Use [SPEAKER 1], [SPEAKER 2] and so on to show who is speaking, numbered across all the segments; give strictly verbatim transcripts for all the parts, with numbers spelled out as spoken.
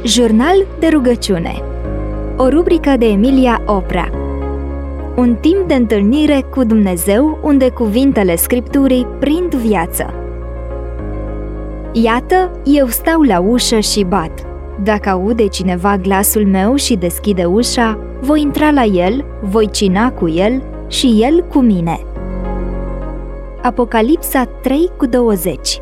[SPEAKER 1] Jurnal de rugăciune. O rubrică de Emilia Oprea. Un timp de întâlnire cu Dumnezeu unde cuvintele Scripturii prind viață. Iată, eu stau la ușă și bat. Dacă aude cineva glasul meu și deschide ușa, voi intra la el, voi cina cu el și el cu mine. Apocalipsa trei cu douăzeci.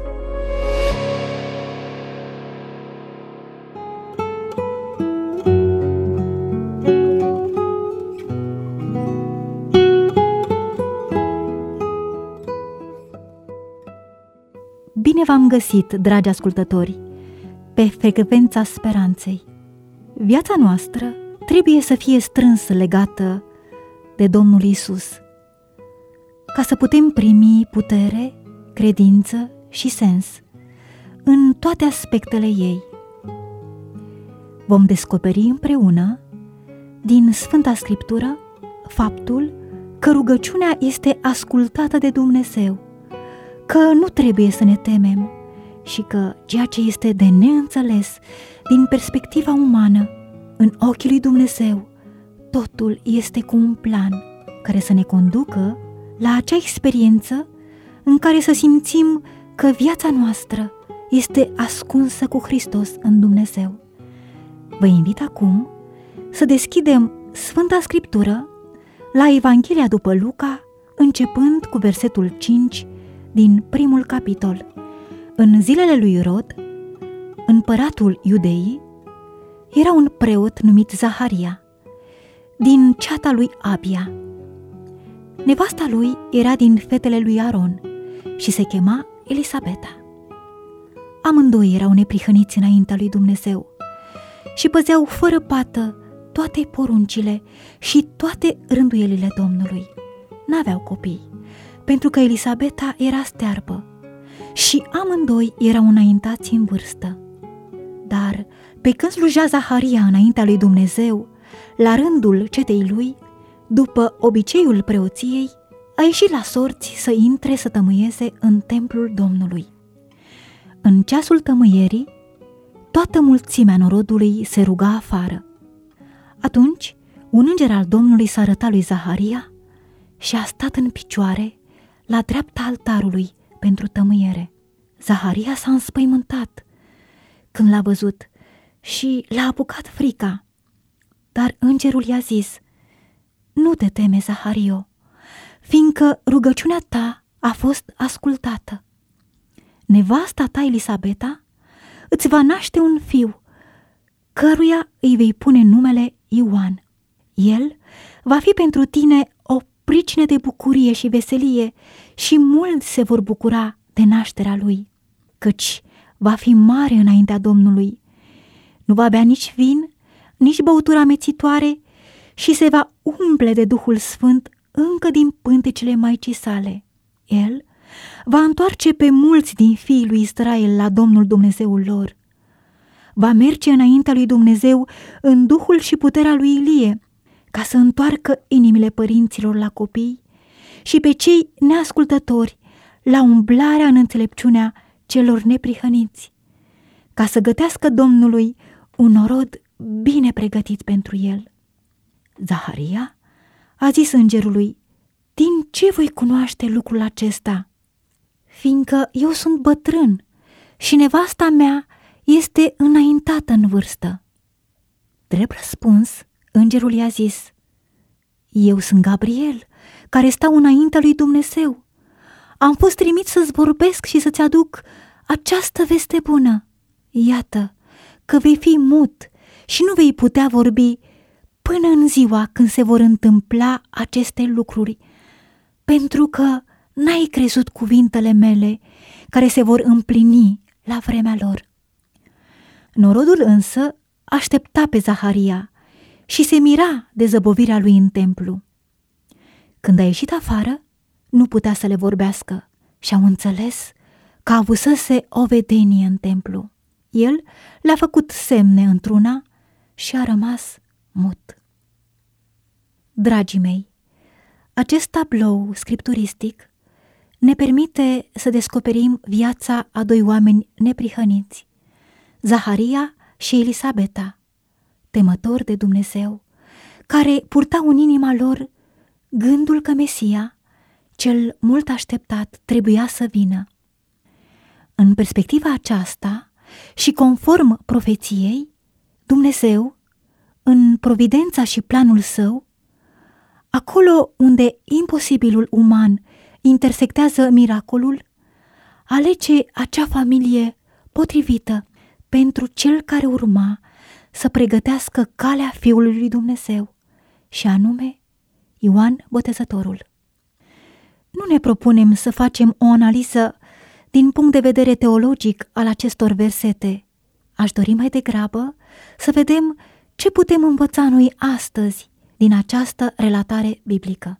[SPEAKER 2] Bine v-am găsit, dragi ascultători, pe frecvența speranței. Viața noastră trebuie să fie strâns legată de Domnul Iisus, ca să putem primi putere, credință și sens în toate aspectele ei. Vom descoperi împreună, din Sfânta Scriptură, faptul că rugăciunea este ascultată de Dumnezeu, că nu trebuie să ne temem și că ceea ce este de neînțeles din perspectiva umană, în ochii lui Dumnezeu, totul este cu un plan care să ne conducă la acea experiență în care să simțim că viața noastră este ascunsă cu Hristos în Dumnezeu. Vă invit acum să deschidem Sfânta Scriptură la Evanghelia după Luca, începând cu versetul cinci din primul capitol. În zilele lui Irod, împăratul Iudeii, era un preot numit Zaharia, din ceata lui Abia. Nevasta lui era din fetele lui Aron și se chema Elisabeta. Amândoi erau neprihăniți înaintea lui Dumnezeu și păzeau fără pată toate poruncile și toate rânduielile Domnului. N-aveau copii, pentru că Elisabeta era stearpă și amândoi erau înaintați în vârstă. Dar pe când slujea Zaharia înaintea lui Dumnezeu, la rândul cetei lui, după obiceiul preoției, a ieșit la sorți să intre să tămâieze în templul Domnului. În ceasul tămâierii, toată mulțimea norodului se ruga afară. Atunci, un înger al Domnului s-a arătat lui Zaharia și a stat în picioare la dreapta altarului pentru tămâiere. Zaharia s-a înspăimântat când l-a văzut și l-a apucat frica. Dar îngerul i-a zis: nu te teme, Zahario, fiindcă rugăciunea ta a fost ascultată. Nevasta ta, Elisabeta, îți va naște un fiu, căruia îi vei pune numele Ioan. El va fi pentru tine o pricină de bucurie și veselie și mulți se vor bucura de nașterea lui, căci va fi mare înaintea Domnului. Nu va bea nici vin, nici băutură amețitoare și se va umple de Duhul Sfânt încă din pântecele maicii sale. El va întoarce pe mulți din fiii lui Israel la Domnul Dumnezeul lor. Va merge înaintea lui Dumnezeu în duhul și puterea lui Ilie, ca să întoarcă inimile părinților la copii și pe cei neascultători la umblarea în înțelepciunea celor neprihăniți, ca să gătească Domnului un norod bine pregătit pentru el. Zaharia a zis îngerului: din ce voi cunoaște lucrul acesta? Fiindcă eu sunt bătrân și nevasta mea este înaintată în vârstă. Drept răspuns, îngerul i-a zis: eu sunt Gabriel, care stau înaintea lui Dumnezeu. Am fost trimis să-ți vorbesc și să-ți aduc această veste bună. Iată că vei fi mut și nu vei putea vorbi până în ziua când se vor întâmpla aceste lucruri, pentru că n-ai crezut cuvintele mele care se vor împlini la vremea lor. Norodul însă aștepta pe Zaharia și se mira de zăbovirea lui în templu. Când a ieșit afară, nu putea să le vorbească și au înțeles că avusese o vedenie în templu. El le-a făcut semne într-una și a rămas mut. Dragii mei, acest tablou scripturistic ne permite să descoperim viața a doi oameni neprihăniți, Zaharia și Elisabeta, temători de Dumnezeu, care purtau în inima lor gândul că Mesia, cel mult așteptat, trebuia să vină. În perspectiva aceasta și conform profeției, Dumnezeu, în providența și planul său, acolo unde imposibilul uman intersectează miracolul, alege acea familie potrivită pentru cel care urma să pregătească calea Fiului lui Dumnezeu, și anume Ioan Botezătorul. Nu ne propunem să facem o analiză din punct de vedere teologic al acestor versete. Aș dori mai degrabă să vedem ce putem învăța noi astăzi din această relatare biblică.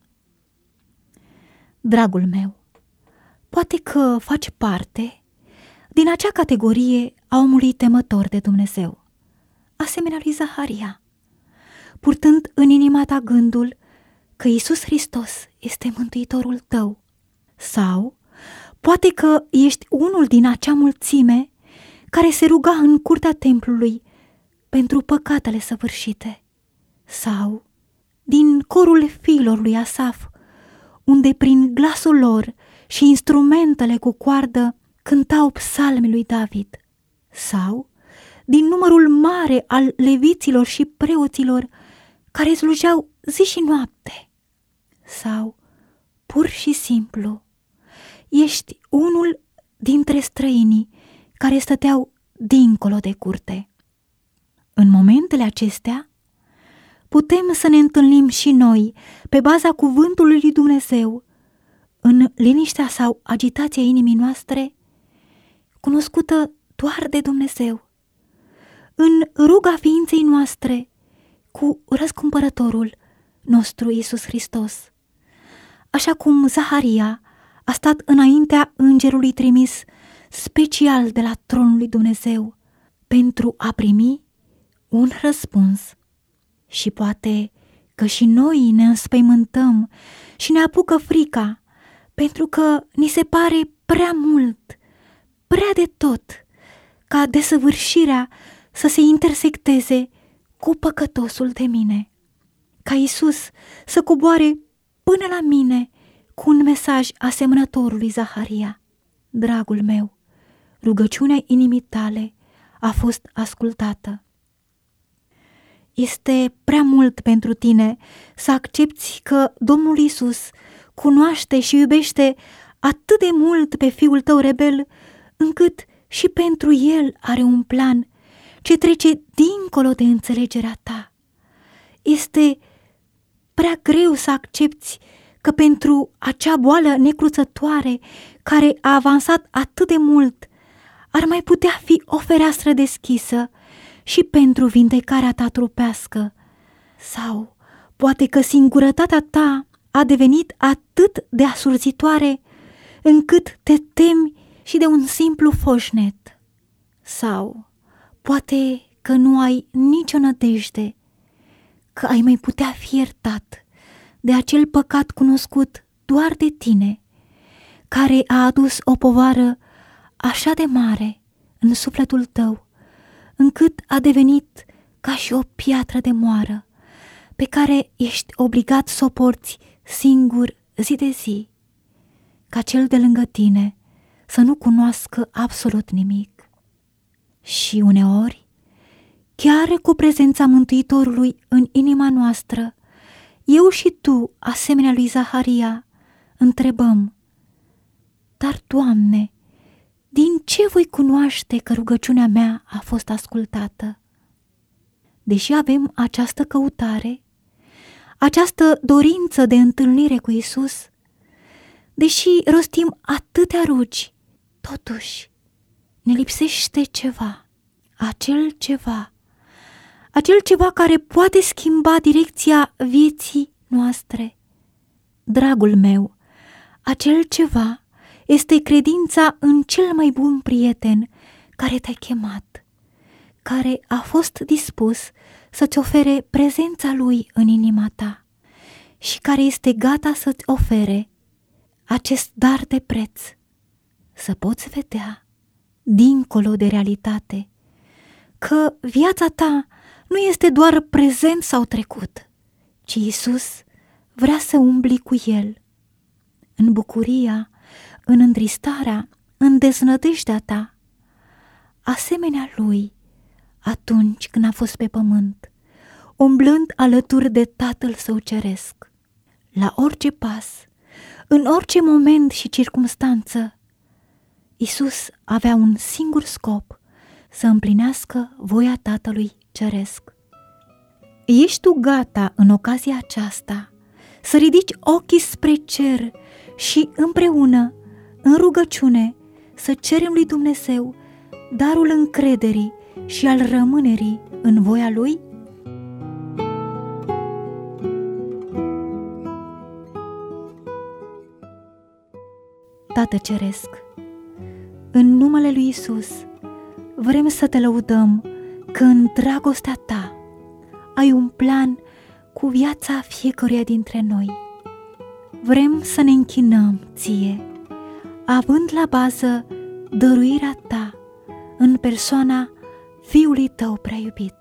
[SPEAKER 2] Dragul meu, poate că faci parte din acea categorie a omului temător de Dumnezeu, asemenea lui Zaharia, purtând în inima ta gândul că Iisus Hristos este Mântuitorul tău. Sau poate că ești unul din acea mulțime care se ruga în curtea templului pentru păcatele săvârșite. Sau din corul fiilor lui Asaf, unde prin glasul lor și instrumentele cu coardă cântau psalmii lui David. Sau din numărul mare al leviților și preoților care slujeau zi și noapte. Sau, pur și simplu, ești unul dintre străinii care stăteau dincolo de curte. În momentele acestea, putem să ne întâlnim și noi pe baza cuvântului lui Dumnezeu, în liniștea sau agitația inimii noastre, cunoscută doar de Dumnezeu, în ruga ființei noastre cu răscumpărătorul nostru Iisus Hristos. Așa cum Zaharia a stat înaintea îngerului trimis special de la tronul lui Dumnezeu pentru a primi un răspuns. Și poate că și noi ne înspăimântăm și ne apucă frica, pentru că ni se pare prea mult, prea de tot, ca desăvârșirea să se intersecteze cu păcătosul de mine, ca Iisus să coboare până la mine cu un mesaj asemănător lui Zaharia. Dragul meu, rugăciunea inimii tale a fost ascultată. Este prea mult pentru tine să accepți că Domnul Iisus cunoaște și iubește atât de mult pe fiul tău rebel, încât și pentru el are un plan ce trece dincolo de înțelegerea ta. Este prea greu să accepți că pentru acea boală necruțătoare care a avansat atât de mult ar mai putea fi o fereastră deschisă și pentru vindecarea ta trupească. Sau poate că singurătatea ta a devenit atât de asurzitoare încât te temi și de un simplu foșnet. Sau poate că nu ai nicio nădejde că ai mai putea fi iertat de acel păcat cunoscut doar de tine, care a adus o povară așa de mare în sufletul tău, încât a devenit ca și o piatră de moară, pe care ești obligat să o porți singur zi de zi, ca cel de lângă tine să nu cunoască absolut nimic. Și uneori, chiar cu prezența Mântuitorului în inima noastră, eu și tu, asemenea lui Zaharia, întrebăm: dar, Doamne, din ce voi cunoaște că rugăciunea mea a fost ascultată? Deși avem această căutare, această dorință de întâlnire cu Iisus, deși rostim atâtea rugi, totuși ne lipsește ceva, acel ceva, acel ceva care poate schimba direcția vieții noastre. Dragul meu, acel ceva este credința în cel mai bun prieten care te-a chemat, care a fost dispus să-ți ofere prezența lui în inima ta și care este gata să-ți ofere acest dar de preț, să poți vedea, dincolo de realitate, că viața ta nu este doar prezent sau trecut, ci Iisus vrea să umbli cu El. În bucuria, în întristarea, în deznădejdea ta, asemenea Lui atunci când a fost pe pământ, umblând alături de Tatăl Său Ceresc. La orice pas, în orice moment și circumstanță, Iisus avea un singur scop, să împlinească voia Tatălui Ceresc. Ești tu gata în ocazia aceasta să ridici ochii spre cer și împreună, în rugăciune, să cerem lui Dumnezeu darul încrederii și al rămânerii în voia Lui? Tată Ceresc, în numele lui Iisus, vrem să te lăudăm că în dragostea ta ai un plan cu viața fiecăruia dintre noi. Vrem să ne închinăm ție, având la bază dăruirea ta în persoana Fiului tău prea iubit.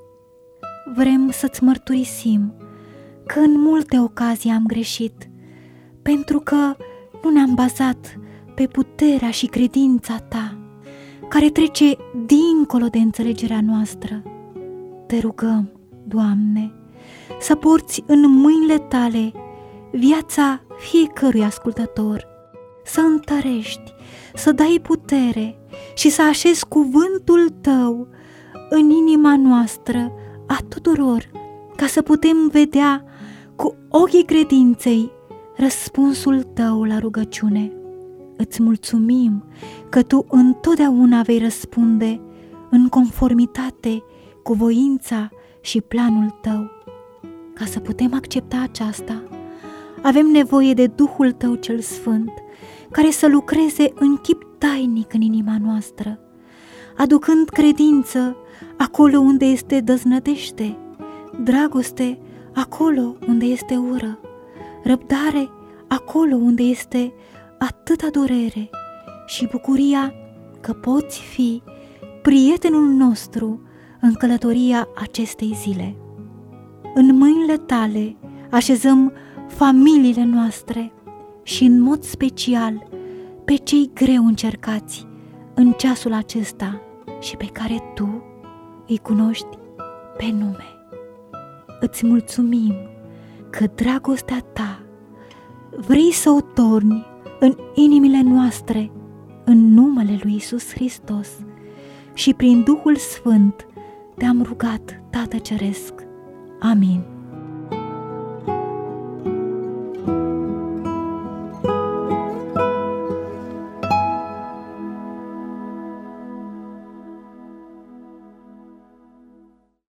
[SPEAKER 2] Vrem să-ți mărturisim că în multe ocazii am greșit, pentru că nu ne-am bazat pe puterea și credința ta, care trece dincolo de înțelegerea noastră. Te rugăm, Doamne, să porți în mâinile tale viața fiecărui ascultător, să întărești, să dai putere și să așezi cuvântul tău în inima noastră a tuturor, ca să putem vedea cu ochii credinței răspunsul tău la rugăciune. Îți mulțumim că tu întotdeauna vei răspunde în conformitate cu voința și planul tău. Ca să putem accepta aceasta, avem nevoie de Duhul tău cel Sfânt, care să lucreze în chip tainic în inima noastră, aducând credință acolo unde este deznădejde, dragoste acolo unde este ură, răbdare acolo unde este atâta durere și bucuria că poți fi prietenul nostru în călătoria acestei zile. În mâinile tale așezăm familiile noastre și în mod special pe cei greu încercați în ceasul acesta și pe care tu îi cunoști pe nume. Îți mulțumim că dragostea ta vrei să o torni în inimile noastre în numele lui Iisus Hristos și prin Duhul Sfânt te-am rugat, Tată Ceresc. Amin.